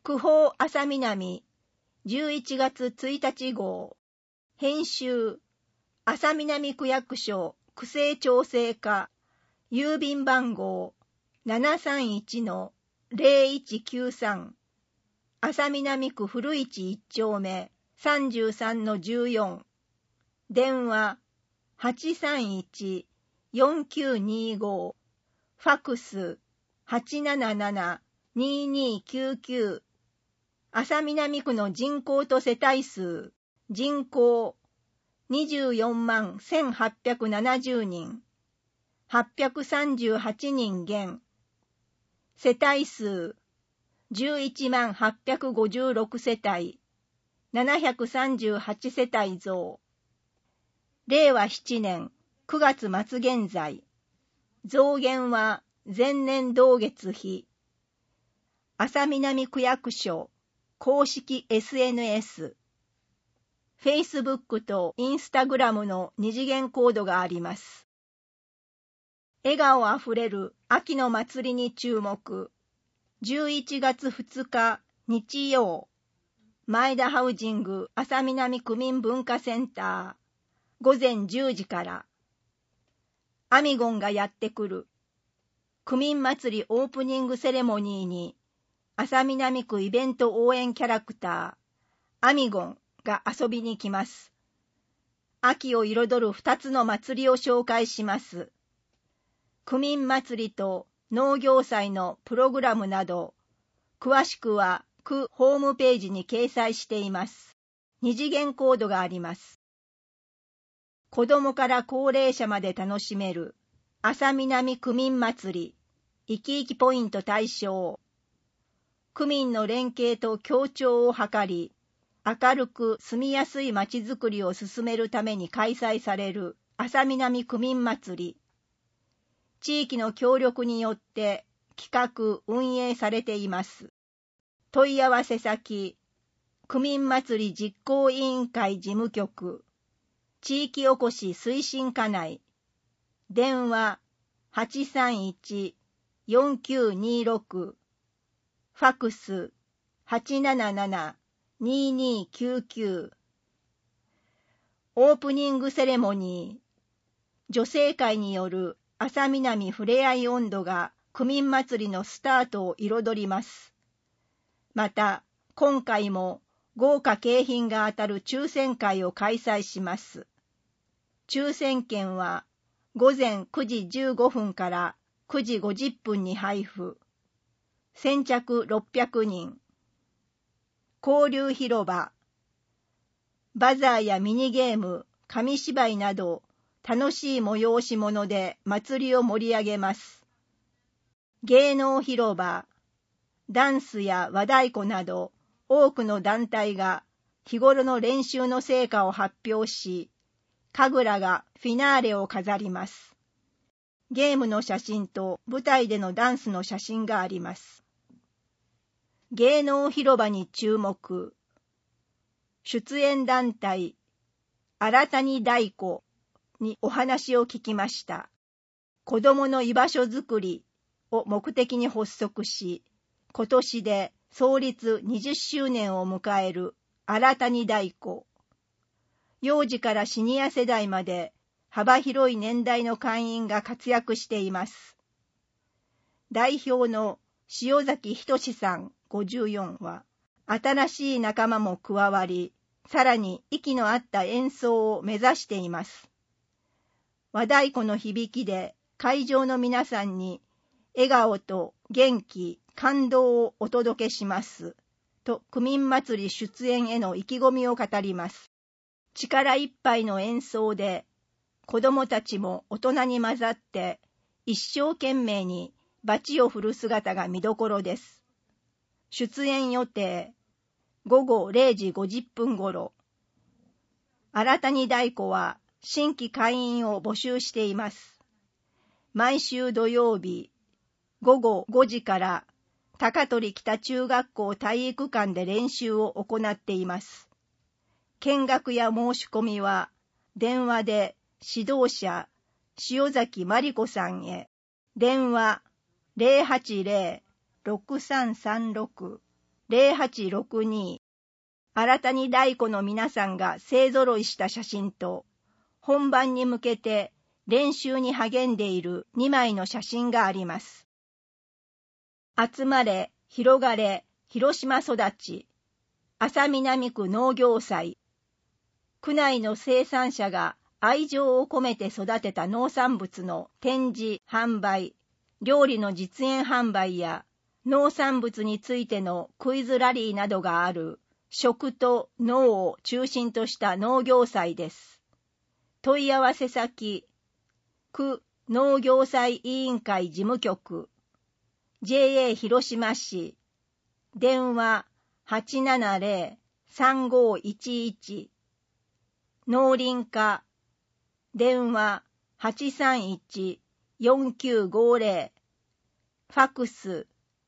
区報朝南11月1日号。編集朝南区役所区政調整課郵便番号 731-0193 朝南区古市1丁目 33-14 電話 831-4925 ファックス 877-2299 朝南区の人口と世帯数人口 241,870 人838人減世帯数 11856 世帯738世帯増令和7年9月末現在増減は前年同月比朝南区役所公式 SNS Facebook と Instagram の二次元コードがあります。笑顔あふれる秋の祭りに注目。11月2日日曜、前田ハウジング朝南区民文化センター、午前10時から。アミゴンがやってくる。区民祭りオープニングセレモニーに、朝南区イベント応援キャラクター、アミゴンが遊びに来ます。秋を彩る2つの祭りを紹介します。区民祭りと農業祭のプログラムなど、詳しくは区ホームページに掲載しています。二次元コードがあります。子どもから高齢者まで楽しめる朝南区民祭り、いきいきポイント対象。区民の連携と協調を図り、明るく住みやすいまちづくりを進めるために開催される朝南区民祭り。地域の協力によって企画・運営されています。問い合わせ先、区民祭り実行委員会事務局、地域おこし推進課内、電話 831-4926、ファクス 877-2299。オープニングセレモニー、女性会による朝南ふれあい音頭が区民祭りのスタートを彩ります。また、今回も豪華景品が当たる抽選会を開催します。抽選券は午前9時15分から9時50分に配布。先着600人。交流広場。バザーやミニゲーム、紙芝居など楽しい催し物で祭りを盛り上げます。芸能広場。ダンスや和太鼓など多くの団体が日頃の練習の成果を発表し、神楽がフィナーレを飾ります。ゲームの写真と舞台でのダンスの写真があります。芸能広場に注目。出演団体、新谷太鼓にお話を聞きました。子どもの居場所づくりを目的に発足し、今年で創立20周年を迎える新谷太鼓。幼児からシニア世代まで幅広い年代の会員が活躍しています。代表の塩崎仁さん54は、新しい仲間も加わり、さらに息の合った演奏を目指しています。和太鼓の響きで会場の皆さんに笑顔と元気、感動をお届けします。と区民祭り出演への意気込みを語ります。力いっぱいの演奏で、子どもたちも大人に混ざって一生懸命にバチを振る姿が見どころです。出演予定、午後0時50分頃。新谷太鼓は新規会員を募集しています。毎週土曜日、午後5時から高取北中学校体育館で練習を行っています。見学や申し込みは電話で指導者塩崎真理子さんへ。電話 080-6336 0862新たに太鼓の皆さんが勢ぞろいした写真と、本番に向けて練習に励んでいる2枚の写真があります。集まれ、広がれ、広島育ち、安佐南区農業祭。区内の生産者が愛情を込めて育てた農産物の展示、販売、料理の実演販売や農産物についてのクイズラリーなどがある食と農を中心とした農業祭です。問い合わせ先、区農業祭委員会事務局、JA 広島市、電話 870-3511、農林課、電話 831-4950、ファクス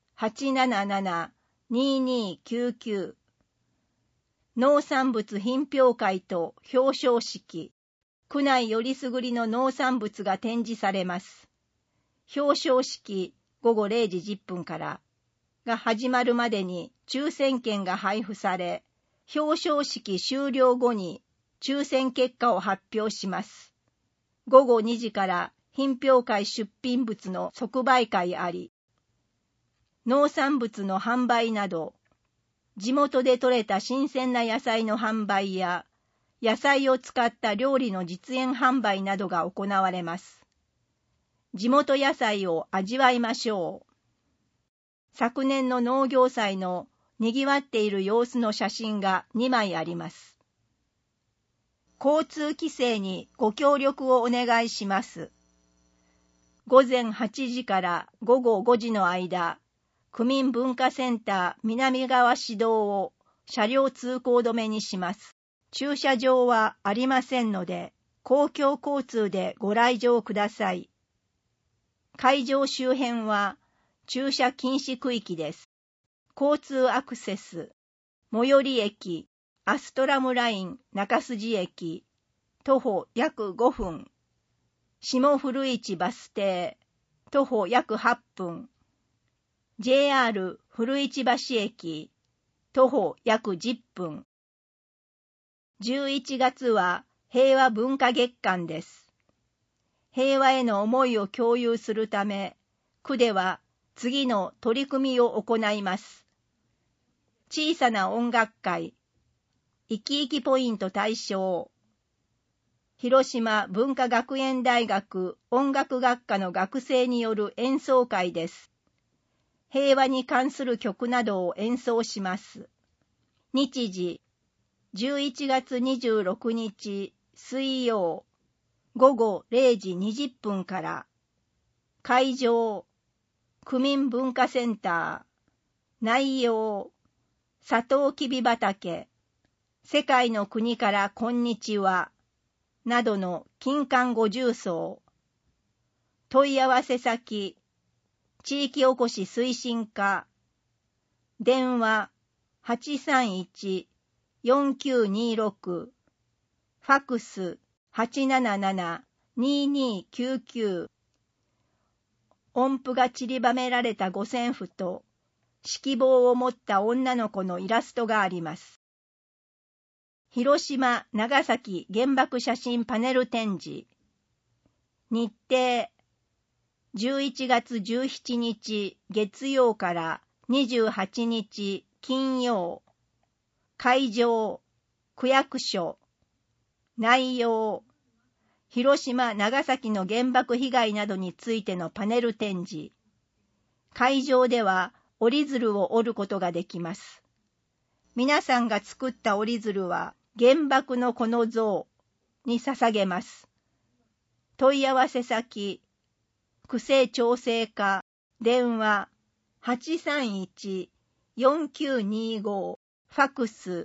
877-2299、農産物品評会と表彰式、区内よりすぐりの農産物が展示されます。表彰式午後0時10分からが始まるまでに抽選券が配布され、表彰式終了後に抽選結果を発表します。午後2時から品評会出品物の即売会あり、農産物の販売など、地元で採れた新鮮な野菜の販売や、野菜を使った料理の実演販売などが行われます。地元野菜を味わいましょう。昨年の農業祭の賑わっている様子の写真が2枚あります。交通規制にご協力をお願いします。午前8時から午後5時の間、区民文化センター南側市道を車両通行止めにします。駐車場はありませんので、公共交通でご来場ください。会場周辺は駐車禁止区域です。交通アクセス、最寄り駅、アストラムライン中筋駅、徒歩約5分。下古市バス停、徒歩約8分。JR 古市橋駅、徒歩約10分。11月は平和文化月間です。平和への思いを共有するため、区では次の取り組みを行います。小さな音楽会、いきいきポイント対象、広島文化学園大学音楽学科の学生による演奏会です。平和に関する曲などを演奏します。日時、11月26日水曜、午後0時20分から。会場、区民文化センター。内容、サトウキビ畑、世界の国からこんにちは、などの金環50層。問い合わせ先、地域おこし推進課。電話、831-4926。ファクス、877-2299。音符が散りばめられた五線譜と、指揮棒を持った女の子のイラストがあります。広島・長崎原爆写真パネル展示。日程、11月17日月曜から28日金曜。会場、区役所。内容、広島・長崎の原爆被害などについてのパネル展示。会場では折り鶴を折ることができます。皆さんが作った折り鶴は原爆のこの像に捧げます。問い合わせ先、区政調整課、電話 831-4925、ファクス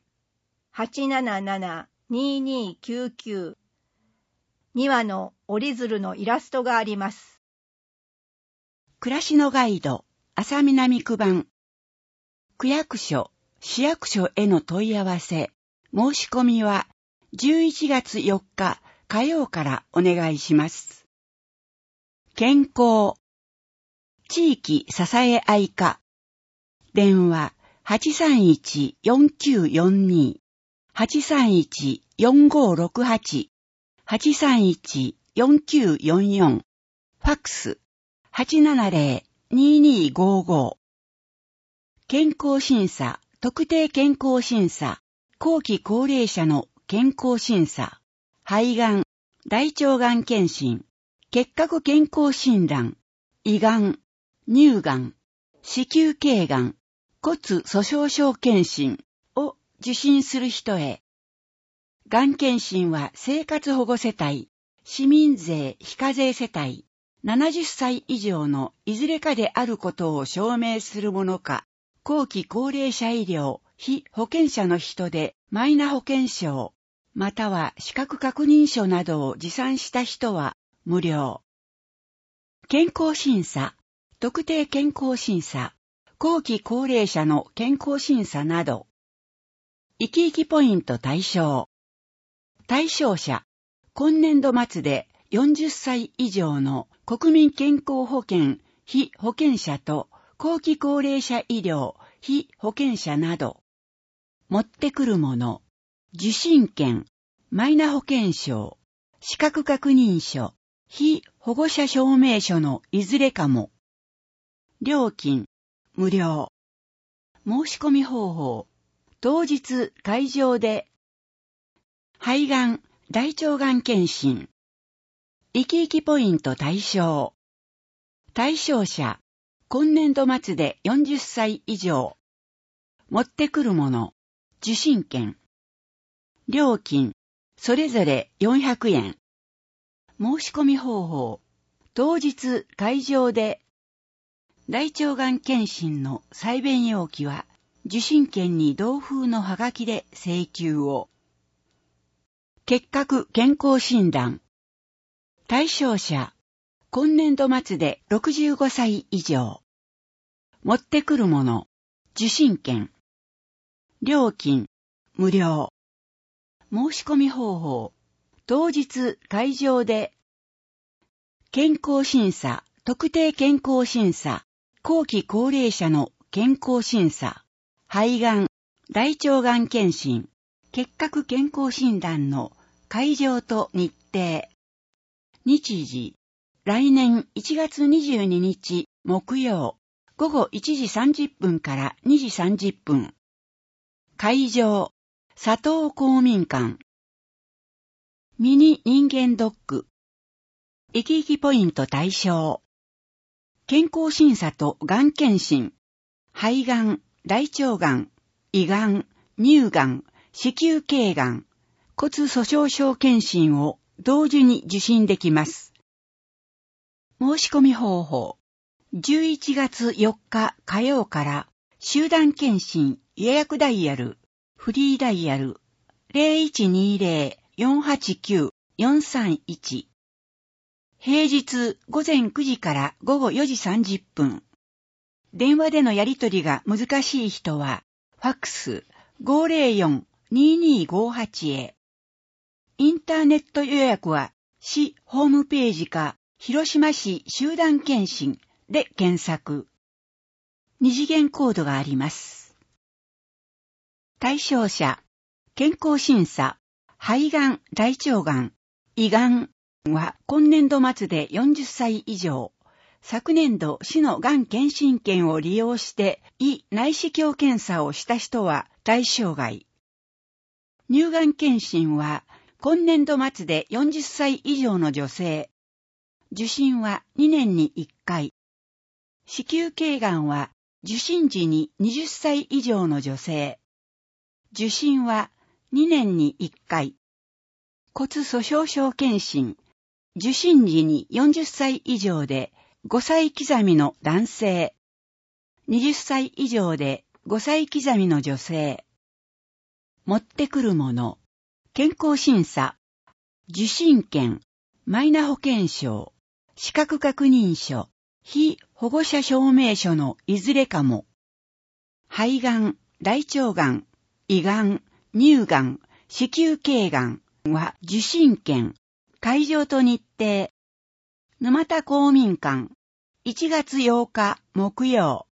877-2299。2羽の折り鶴のイラストがあります。 暮らしのガイド、安佐南区版。区役所、市役所への問い合わせ、申し込みは11月4日火曜からお願いします。健康、地域支え合い課。電話 831-4942、831-4568、831-4944、ファックス、870-2255。健康審査、特定健康審査、後期高齢者の健康審査、肺がん、大腸がん検診、結核健康診断、胃がん、乳がん、子宮頸がん、骨粗鬆症検診を受診する人へ。がん検診は生活保護世帯、市民税非課税世帯、70歳以上のいずれかであることを証明するものか、後期高齢者医療非保険者の人でマイナ保険証、または資格確認書などを持参した人は無料。健康審査、特定健康審査、後期高齢者の健康審査など。生き生きポイント対象。対象者、今年度末で40歳以上の国民健康保険非保険者と後期高齢者医療非保険者など。持ってくるもの、受診券、マイナ保険証、資格確認書、非保護者証明書のいずれかも。料金、無料。申し込み方法、当日会場で、肺がん、大腸がん検診。生き生きポイント対象。対象者、今年度末で40歳以上。持ってくるもの、受診券。料金、それぞれ400円。申し込み方法、当日会場で、大腸がん検診の採便容器は、受診券に同封のハガキで請求を。結核健康診断。対象者、今年度末で65歳以上。持ってくるもの、受診券。料金、無料。申し込み方法、当日会場で、健康審査、特定健康審査、後期高齢者の健康審査、肺がん、大腸がん検診、結核健康診断の会場と日程。日時、来年1月22日木曜、午後1時30分から2時30分。会場、佐藤公民館。ミニ人間ドック。生き生きポイント対象。健康審査とがん検診。肺がん、大腸がん、胃がん、乳がん、子宮頸がん、骨粗鬆症検診を同時に受診できます。申し込み方法。11月4日火曜から集団検診予約ダイヤル、フリーダイヤル 0120-489-431。平日午前9時から午後4時30分。電話でのやり取りが難しい人は、ファックス 504-2258 へ。インターネット予約は、市ホームページか、広島市集団検診で検索。二次元コードがあります。対象者、健康審査、肺がん、大腸がん、胃がんは今年度末で40歳以上。昨年度市のがん検診券を利用して胃内視鏡検査をした人は対象外。乳がん検診は今年度末で40歳以上の女性。受診は2年に1回。子宮頸がんは受診時に20歳以上の女性。受診は2年に1回。骨粗鬆症検診。受診時に40歳以上で5歳刻みの男性。20歳以上で5歳刻みの女性。持ってくるもの。健康審査。受診券。マイナ保険証。資格確認書。非保護者証明書のいずれかも。肺がん、大腸がん、胃がん、乳がん、子宮頸がんは受診券。会場と日程。沼田公民館。1月8日木曜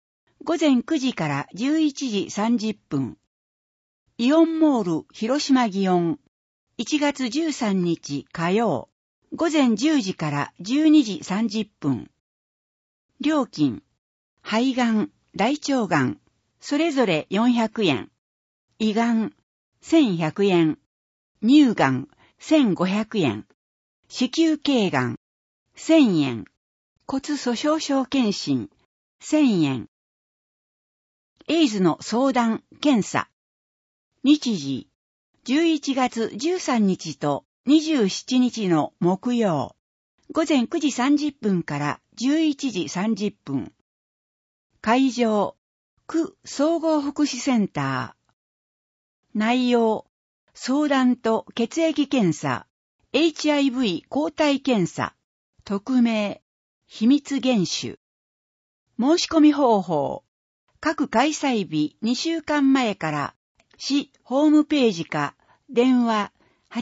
午前9時から11時30分。イオンモール広島祇園。1月13日火曜。午前10時から12時30分。料金。肺がん、大腸がん、それぞれ400円。胃がん、1100円。乳がん、1500円。子宮頸がん、1000円。骨粗鬆症検診、1000円。エイズの相談、検査。日時、11月13日と27日の木曜。午前9時30分から11時30分。会場、区総合福祉センター。内容、相談と血液検査、HIV 抗体検査、匿名、秘密厳守。申し込み方法、各開催日2週間前から市ホームページか電話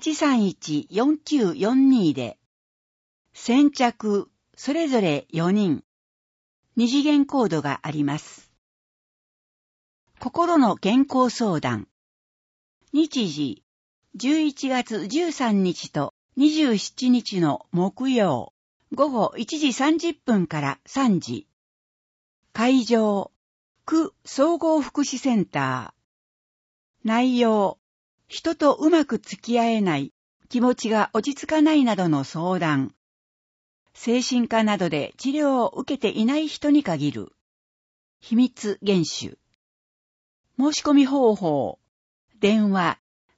831-4942 で、先着それぞれ4人、2次元コードがあります。心の健康相談。日時、11月13日と27日の木曜、午後1時30分から3時。会場、区総合福祉センター。内容、人とうまく付き合えない、気持ちが落ち着かないなどの相談。精神科などで治療を受けていない人に限る。秘密厳守。申し込み方法。電話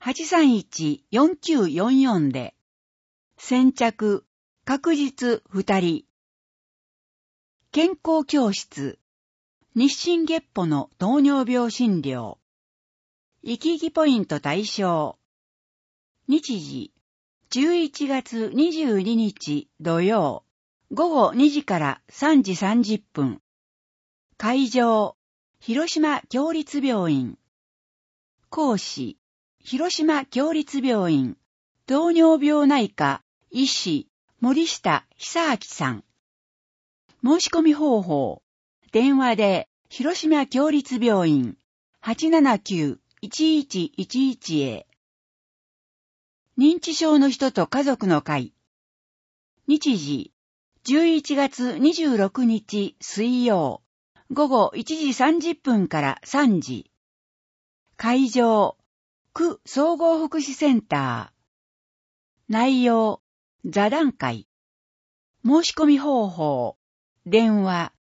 831-4944 で。先着、確実2人。健康教室。日進月歩の糖尿病診療。生き生きポイント対象。日時、11月22日土曜。午後2時から3時30分。会場、広島協立病院。講師、広島協立病院、糖尿病内科、医師、森下久明さん。申し込み方法、電話で、広島協立病院、879-1111 へ。認知症の人と家族の会。日時、11月26日水曜、午後1時30分から3時。会場、区総合福祉センター。内容、座談会。申し込み方法、電話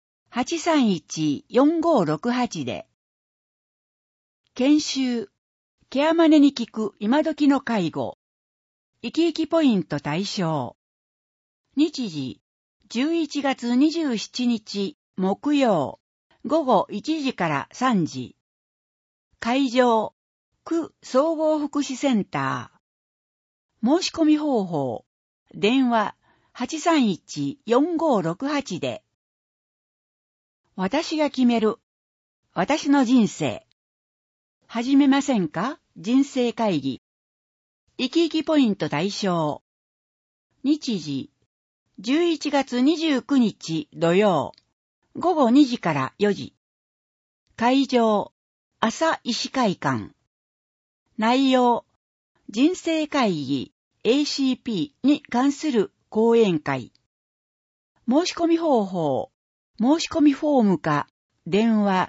831-4568 で。研修、ケアマネに効く今時の介護。生き生きポイント対象。日時、11月27日木曜、午後1時から3時。会場、区総合福祉センター。申し込み方法、電話 831-4568 で。私が決める、私の人生。始めませんか？人生会議。生き生きポイント対象。日時、11月29日土曜、午後2時から4時。会場、朝医師会館。内容、人生会議 ACP に関する講演会。申し込み方法、申し込みフォームか、電話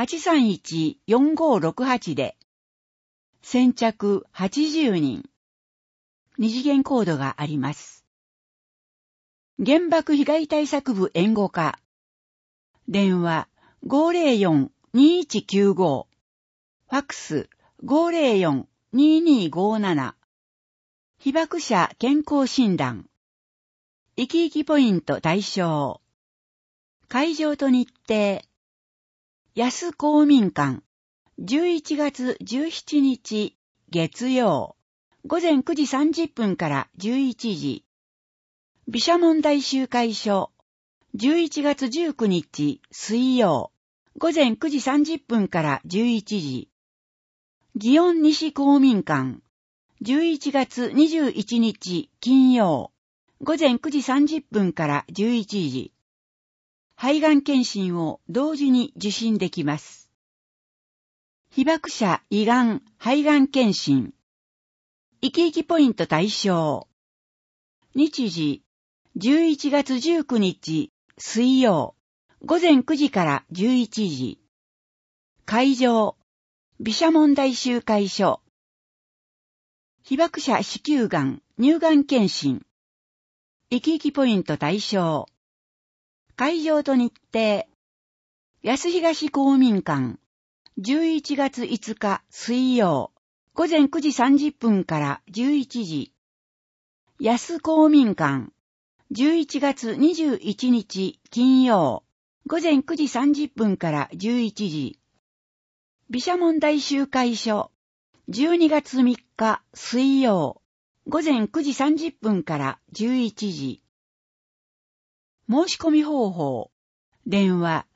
831-4568 で。先着80人。二次元コードがあります。原爆被害対策部援護課。電話 504-2195。ファックス 504-2257。被爆者健康診断。生き生きポイント対象。会場と日程。安公民館。11月17日月曜。午前9時30分から11時。毘沙門大集会所。11月19日水曜。午前9時30分から11時。祇園西公民館。11月21日金曜。午前9時30分から11時。 肺がん検診を同時に受診できます。被爆者胃がん肺がん検診。生き生きポイント対象。日時、11月19日水曜、午前9時から11時。会場、毘沙門大集会所。被爆者子宮がん乳がん検診。生き生きポイント対象。会場と日程。安東公民館。11月5日水曜。午前9時30分から11時。安公民館。11月21日金曜。午前9時30分から11時。毘沙門大集会所。12月3日水曜。午前9時30分から11時。申し込み方法。電話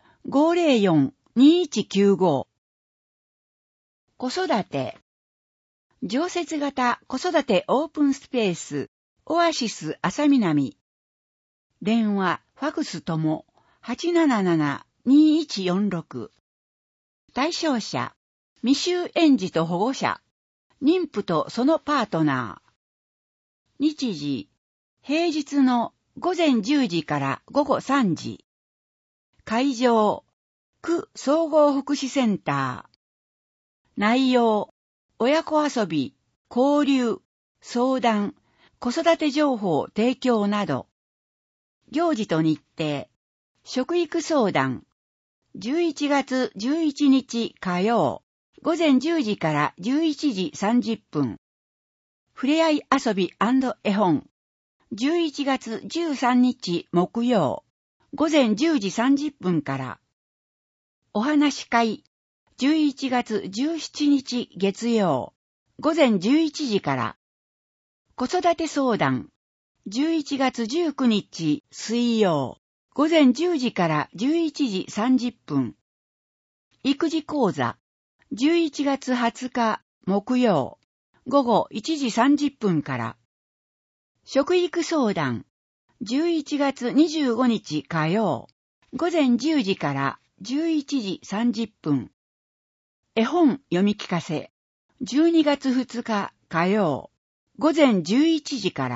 504-2195。子育て。常設型子育てオープンスペース、オアシス朝南。電話、ファクスとも、877-2146。対象者、未就園児と保護者、妊婦とそのパートナー。日時、平日の午前10時から午後3時。会場、区総合福祉センター。内容、親子遊び、交流、相談、子育て情報提供など。行事と日程、食育相談、11月11日火曜、午前10時から11時30分。ふれあい遊び&絵本、11月13日木曜、午前10時30分から。お話し会、11月17日月曜、午前11時から。子育て相談、11月19日水曜、午前10時から11時30分。育児講座、11月20日木曜、午後1時30分から。食育相談、11月25日火曜、午前10時から11時30分。絵本読み聞かせ、12月2日火曜、午前11時から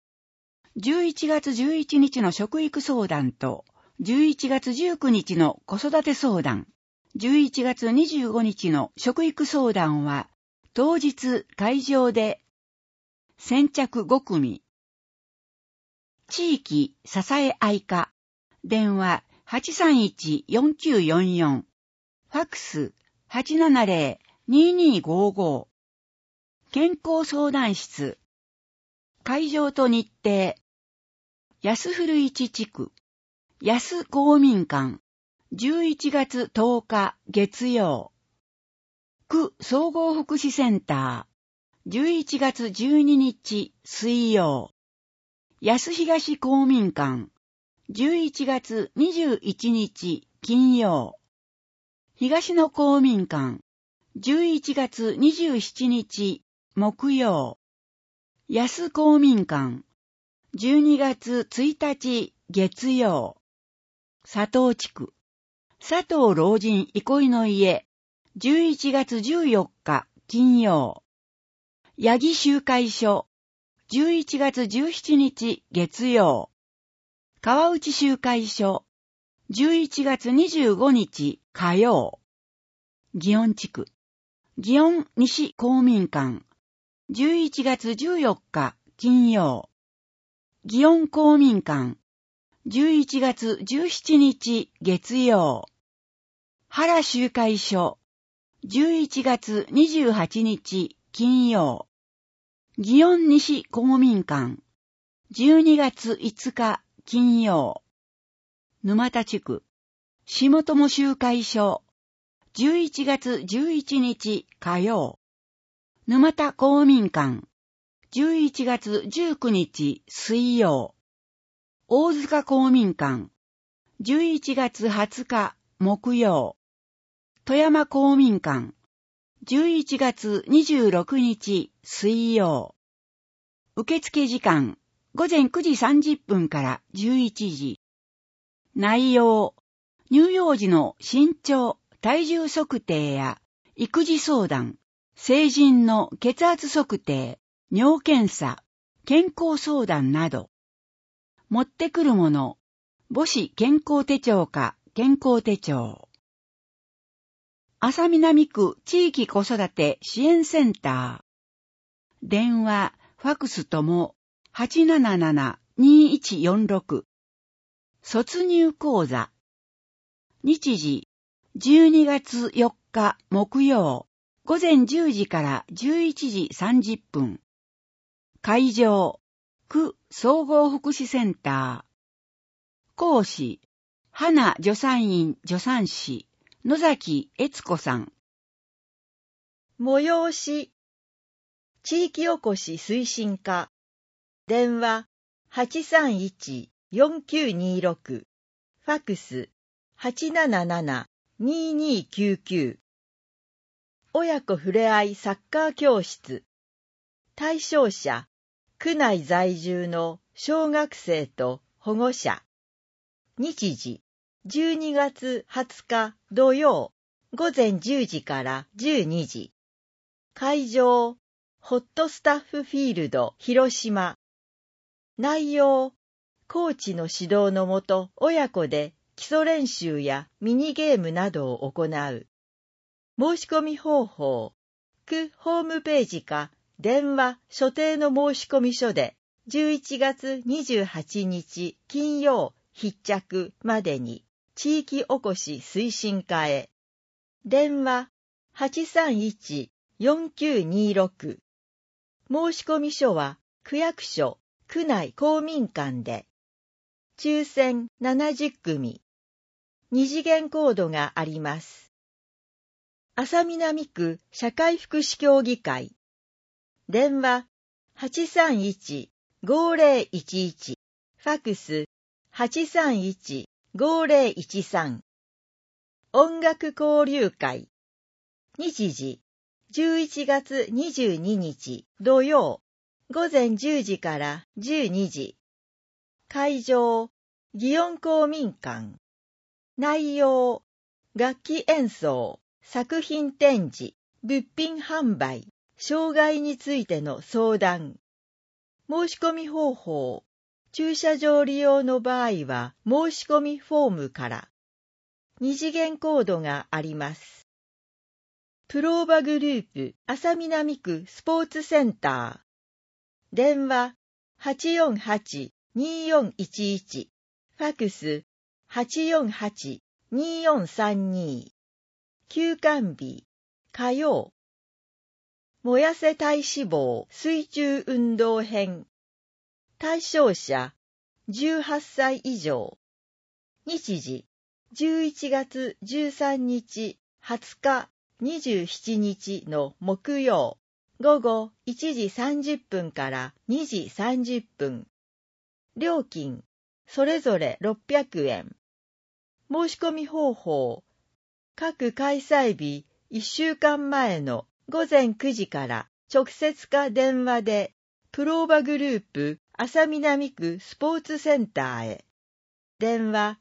。11月11日の食育相談と、11月19日の子育て相談、11月25日の食育相談は、当日会場で、先着5組。地域支え合い課、電話 831-4944、ファクス 870-2255。健康相談室。会場と日程。安古市地区。安公民館。11月10日月曜。区総合福祉センター。11月12日水曜。安東公民館。11月21日金曜。東野公民館。11月27日木曜。安公民館。12月1日月曜。佐藤地区。佐藤老人憩いの家。11月14日金曜。八木集会所。11月17日月曜。川内集会所。11月25日火曜。祇園地区。祇園西公民館。11月14日金曜。祇園公民館。11月17日月曜。原集会所。11月28日金曜。祇園西公民館。12月5日金曜。沼田地区。下友集会所。11月11日火曜。沼田公民館。11月19日水曜。大塚公民館。11月20日木曜。富山公民館。11月26日水曜。受付時間、午前9時30分から11時。 内容、乳幼児の身長、体重測定や育児相談、成人の血圧測定、尿検査、健康相談など。持ってくるもの、母子健康手帳か健康手帳。安佐南区地域子育て支援センター。電話、ファクスとも 877-2146。卒入講座。日時、12月4日木曜、午前10時から11時30分。会場、区総合福祉センター。講師、花助産院助産師、野崎悦子さん。 催し、地域おこし推進課。電話、831-4926。ファクス、877-2299。親子ふれあいサッカー教室。対象者、区内在住の小学生と保護者。日時、12月20日土曜、午前10時から12時。会場、ホットスタッフフィールド広島。内容、コーチの指導のもと親子で基礎練習やミニゲームなどを行う。申し込み方法、区ホームページか電話所定の申し込み書で11月28日金曜必着までに地域おこし推進課へ。電話831-4926。申し込み書は区役所区内公民館で。抽選70組。二次元コードがあります。安佐南区社会福祉協議会。電話831-5011。ファクス831-5013。音楽交流会。日時11月22日土曜、午前10時から12時。会場、祇園公民館。内容、楽器演奏、作品展示、物品販売、障害についての相談。申し込み方法、駐車場利用の場合は申し込みフォームから。二次元コードがあります。プローバグループ安佐南区スポーツセンター。電話848-2411。ファクス848-2432。休館日、火曜。燃やせ体脂肪水中運動編。対象者、18歳以上。日時、11月13日、20日、27日の木曜、午後1時30分から2時30分。料金、それぞれ600円。申し込み方法、各開催日1週間前の午前9時から直接か電話で、プローバグループ安佐南区スポーツセンターへ。電話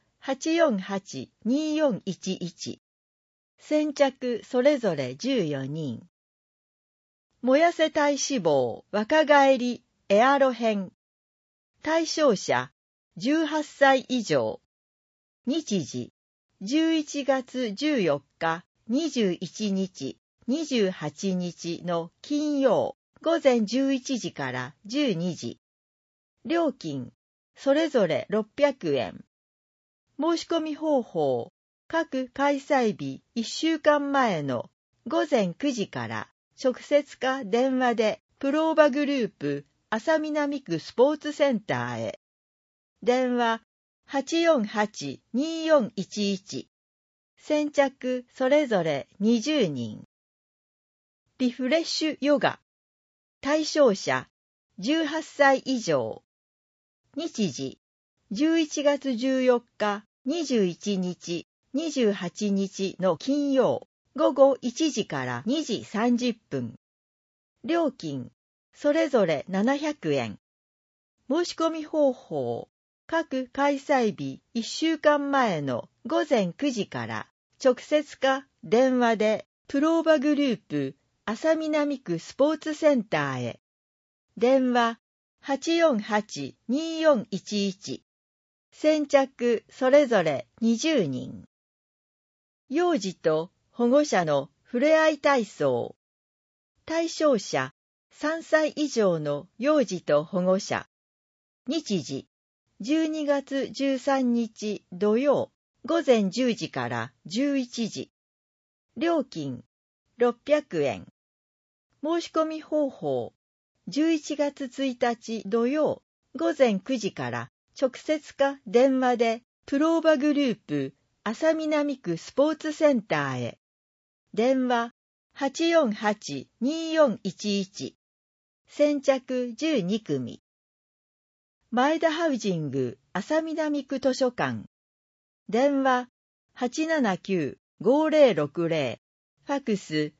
848-2411。先着それぞれ14人。燃やせ体脂肪若返りエアロ編。対象者18歳以上。日時11月14日、21日、28日の金曜午前11時から12時。料金それぞれ600円。申し込み方法、各開催日1週間前の午前9時から直接か電話でプローバグループ安佐南区スポーツセンターへ。電話848-2411。先着それぞれ20人。リフレッシュヨガ。対象者18歳以上。日時11月14日、21日、28日の金曜、午後1時から2時30分。料金、それぞれ700円。申し込み方法、 各開催日1週間前の午前9時から直接か電話でプローバグループ安佐南区スポーツセンターへ。電話 848-2411。先着それぞれ20人。幼児と保護者のふれあい体操。対象者3歳以上の幼児と保護者。日時12月13日土曜午前10時から11時。料金600円。申し込み方法11月1日土曜午前9時から直接か電話でプローバグループ安佐南区スポーツセンターへ。電話 848-2411。先着12組。前田ハウジング安佐南区図書館。電話 879-5060。ファクス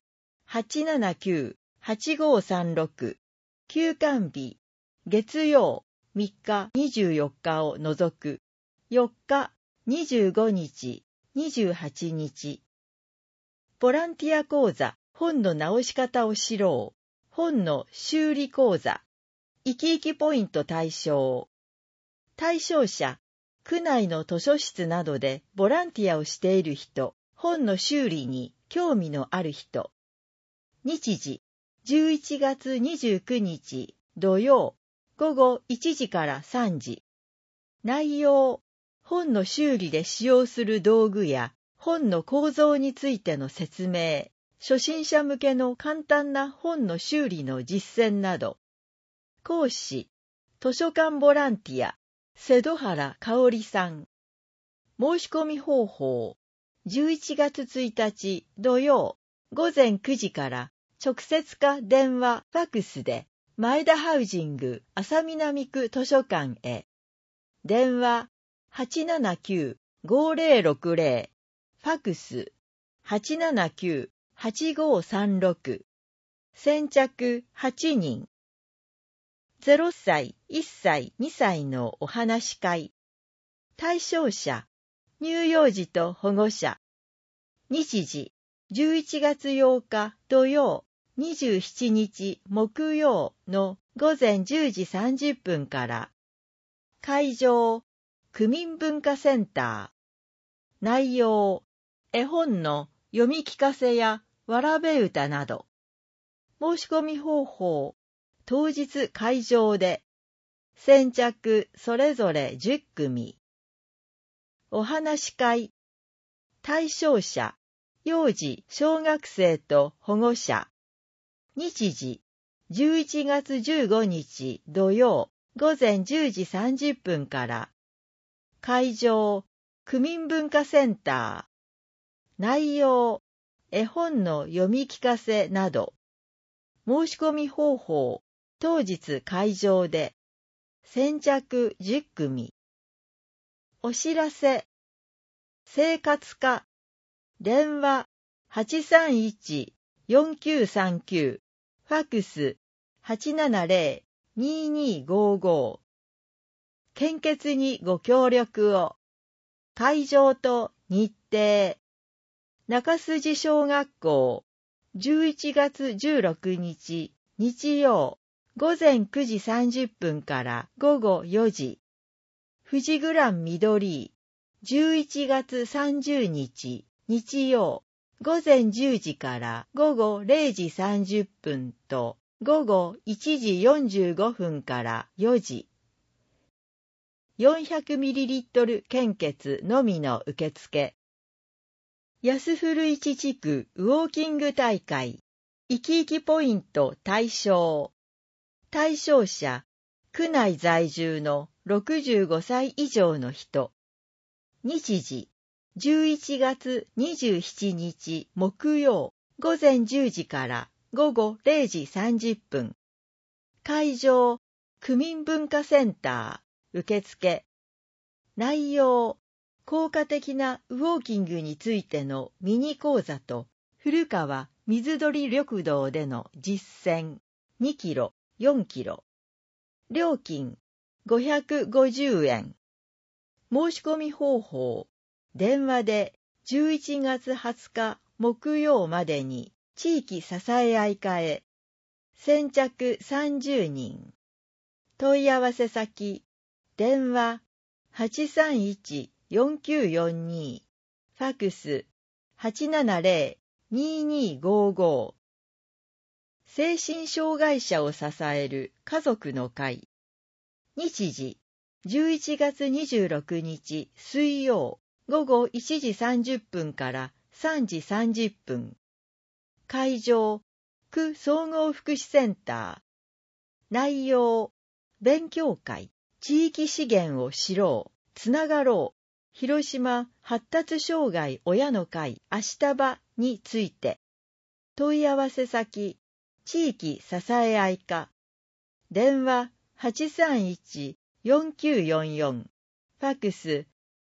879-8536。休館日月曜3日24日を除く4日25日28日。ボランティア講座本の直し方を知ろう。本の修理講座。生き生きポイント対象。対象者区内の図書室などでボランティアをしている人、本の修理に興味のある人。日時11月29日土曜午後1時から3時。内容、本の修理で使用する道具や本の構造についての説明、初心者向けの簡単な本の修理の実践など。講師、図書館ボランティア、瀬戸原香織さん。申し込み方法、11月1日土曜午前9時から直接か電話、ファクスで前田ハウジング安佐南区図書館へ。電話 879-5060。ファクス 879-8536。先着8人。0歳、1歳、2歳のお話し会。対象者、乳幼児と保護者。日時、11月8日土曜、27日木曜の午前10時30分から。会場、区民文化センター。内容、絵本の読み聞かせやわらべ歌など。申し込み方法、当日会場で。先着それぞれ10組。お話し会。対象者、幼児、小学生と保護者。日時、11月15日土曜午前10時30分から。会場、区民文化センター。内容、絵本の読み聞かせなど。申し込み方法、当日会場で。先着10組。お知らせ。生活課。電話 831-4939。ファクス 870-2255。献血にご協力を。会場と日程。中筋小学校11月16日日曜午前9時30分から午後4時。富士グラン緑11月30日日曜午前10時から午後0時30分と午後1時45分から4時。400ml 献血のみの受付。安古市地区ウォーキング大会。生き生きポイント対象。対象者、区内在住の65歳以上の人。日時、11月27日木曜午前10時から午後0時30分。会場、区民文化センター、受付。内容、効果的なウォーキングについてのミニ講座と、古川水鳥緑道での実践、2キロ、4キロ。料金、550円。 申し込み方法、電話で11月20日木曜までに地域支え合い課へ、先着30人。問い合わせ先、電話 831-4942、ファクス 870-2255。精神障害者を支える家族の会。日時、11月26日水曜午後1時30分から3時30分。会場、区総合福祉センター。内容、勉強会、地域資源を知ろう、つながろう、広島発達障害親の会明日場について。問い合わせ先、地域支え合い課。電話831-4944、ファクス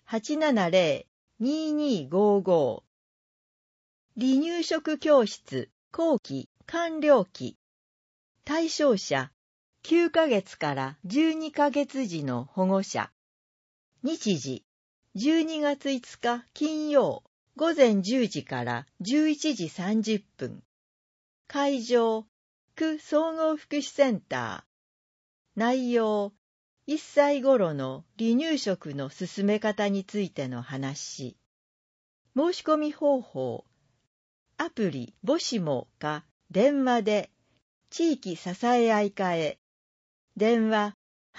870-2255。離乳食教室後期完了期。対象者、9ヶ月から12ヶ月時の保護者。日時、12月5日金曜午前10時から11時30分。会場、区総合福祉センター。内容、1歳頃の離乳食の進め方についての話。申し込み方法、アプリ母子もか電話で地域支え合い課へ。電話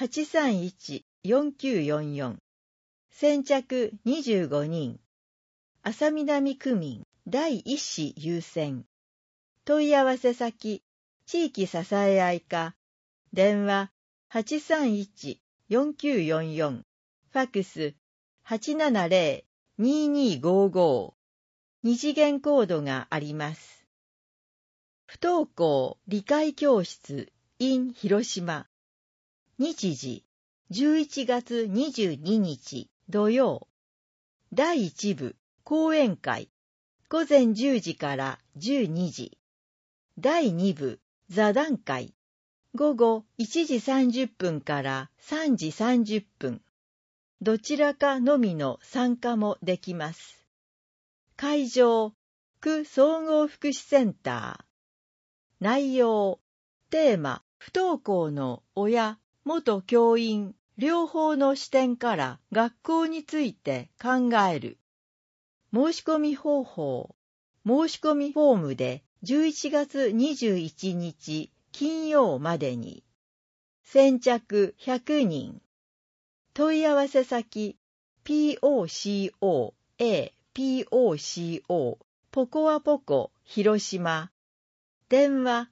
831-4944。先着25人。安佐南区民第一子優先。問い合わせ先、地域支え合い課。電話831-4944。ファクス 870-2255。二次元コードがあります。不登校理解教室 in 広島。日時、11月22日土曜。第1部講演会、午前10時から12時。第2部座談会、午後1時30分から3時30分。どちらかのみの参加もできます。会場、区総合福祉センター。内容、テーマ、不登校の親、元教員、両方の視点から学校について考える。申し込み方法、申し込みフォームで11月21日金曜までに。先着100人。問い合わせ先、POCO、POCO、ポコアポコ、広島。電話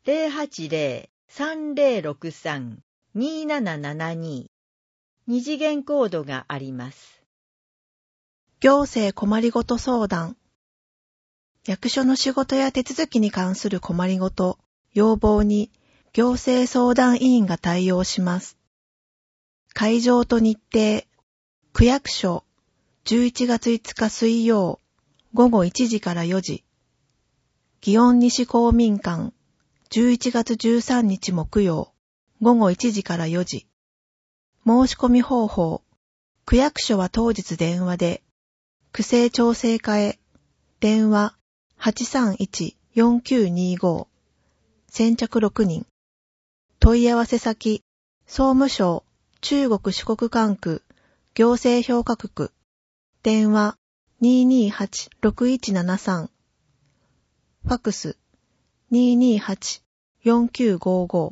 080-3063-2772。二次元コードがあります。 行政困りごと相談。役所の仕事や手続きに関する困りごと、要望に行政相談委員が対応します。会場と日程、区役所、11月5日水曜、午後1時から4時。祇園西公民館、11月13日木曜、午後1時から4時。申し込み方法、区役所は当日電話で、区政調整課へ、電話831-4925。先着6人。問い合わせ先、総務省、中国四国管区、行政評価局。電話228-6173。ファクス 228-4955。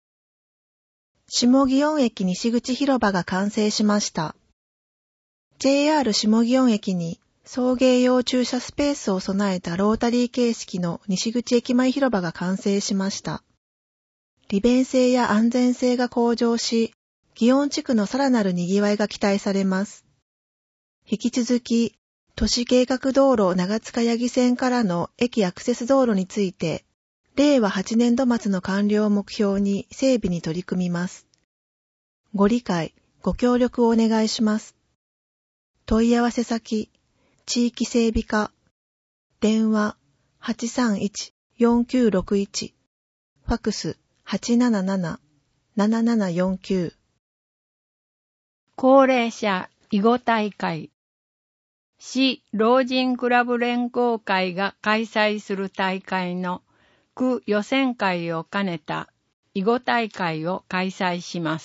下祇園駅西口広場が完成しました。JR 下祇園駅に送迎用駐車スペースを備えたロータリー形式の西口駅前広場が完成しました。利便性や安全性が向上し、祇園地区のさらなる賑わいが期待されます。引き続き、都市計画道路長塚八木線からの駅アクセス道路について、令和8年度末の完了を目標に整備に取り組みます。ご理解、ご協力をお願いします。問い合わせ先、地域整備課、電話831-4961、ファクス877-7749。 高齢者囲碁大会。市老人クラブ連合会が開催する大会の区予選会を兼ねた囲碁大会を開催します。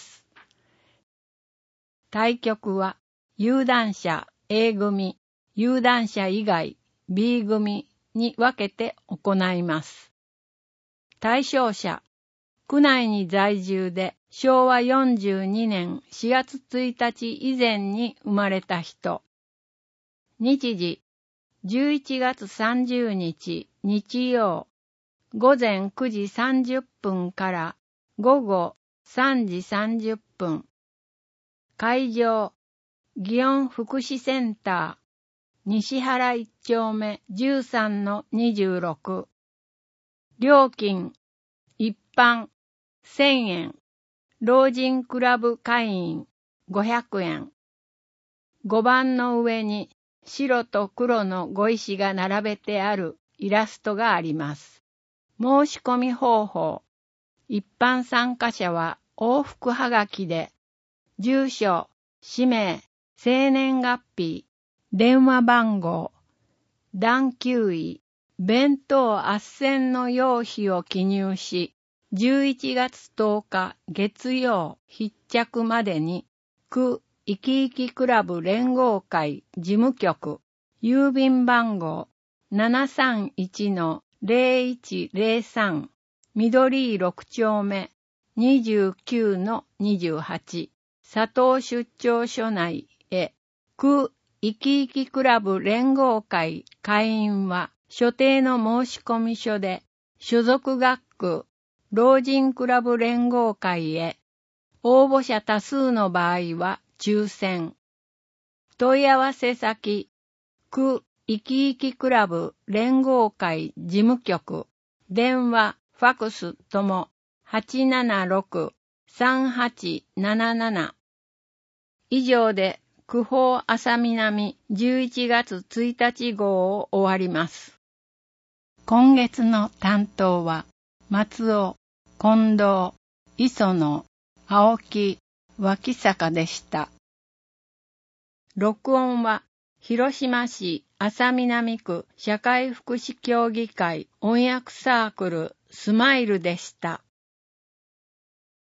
対局は有段者 A 組、有段者以外 B 組に分けて行います。対象者、区内に在住で昭和42年4月1日以前に生まれた人。日時、11月30日日曜、午前9時30分から午後3時30分。会場、祇園福祉センター、西原1丁目 13-26。料金、一般、1000円。老人クラブ会員、500円。碁盤の上に白と黒の碁石が並べてあるイラストがあります。申し込み方法。一般参加者は往復はがきで、住所、氏名、生年月日、電話番号、段級位、弁当斡旋の用紙を記入し、11月10日月曜必着までに、区いきいきクラブ連合会事務局、郵便番号 731-0103、緑井6丁目 29-28、佐藤出張所内へ、区いきいきクラブ連合会会員は所定の申込書で、所属学区老人クラブ連合会へ、応募者多数の場合は抽選。問い合わせ先、区いきいきクラブ連合会事務局、電話、ファクスとも 876-3877。以上で区報安佐南11月1日号を終わります。今月の担当は松尾、近藤、磯野、青木、脇坂でした。録音は広島市安佐南区社会福祉協議会音訳サークルスマイルでした。